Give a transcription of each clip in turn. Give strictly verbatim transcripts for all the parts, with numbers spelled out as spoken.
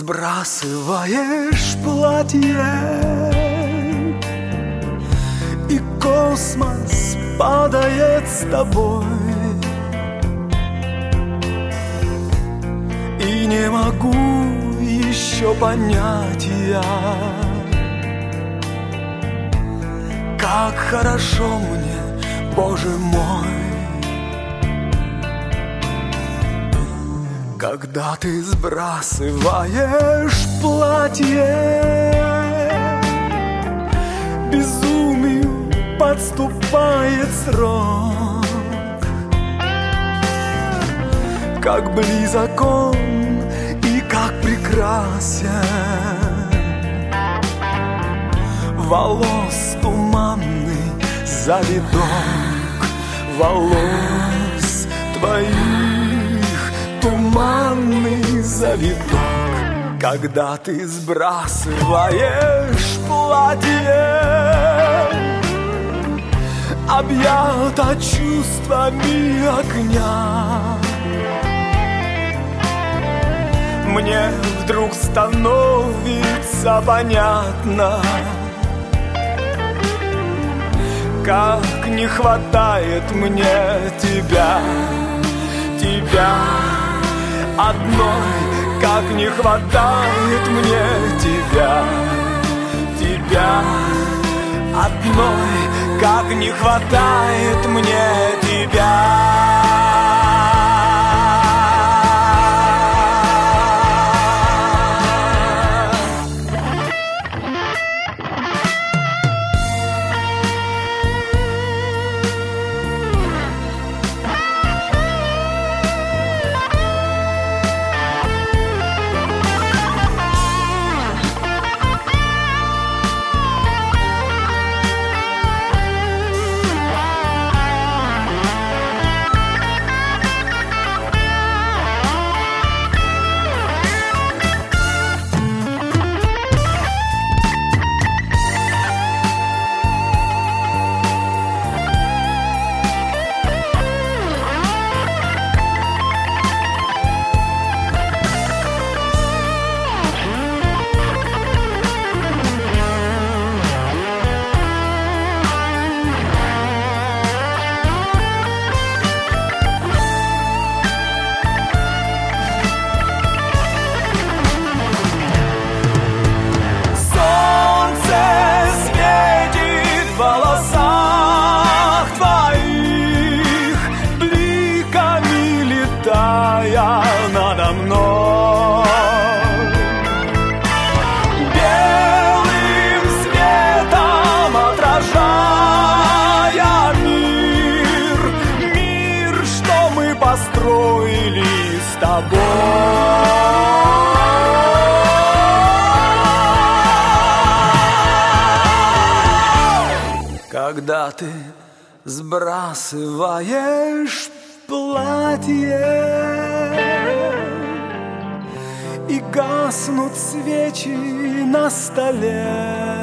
Сбрасываешь платье, и космос падает с тобой. И не могу еще понять я, как хорошо мне, Боже мой, когда ты сбрасываешь платье. Безумию подступает срок, как близок он и как прекрасен. Волос туманный завиток, волос твоих туманный завиток. Когда ты сбрасываешь платье, объята чувствами огня, мне вдруг становится понятно, как не хватает мне тебя, тебя одной. Как не хватает мне тебя, тебя одной. Как не хватает мне тебя. Надо мной белым светом отражая мир, мир, что мы построили с тобой. Когда ты сбрасываешь платье и гаснут свечи на столе,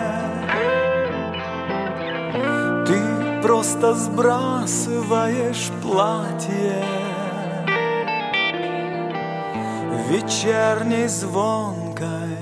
ты просто сбрасываешь платье вечерней звонкой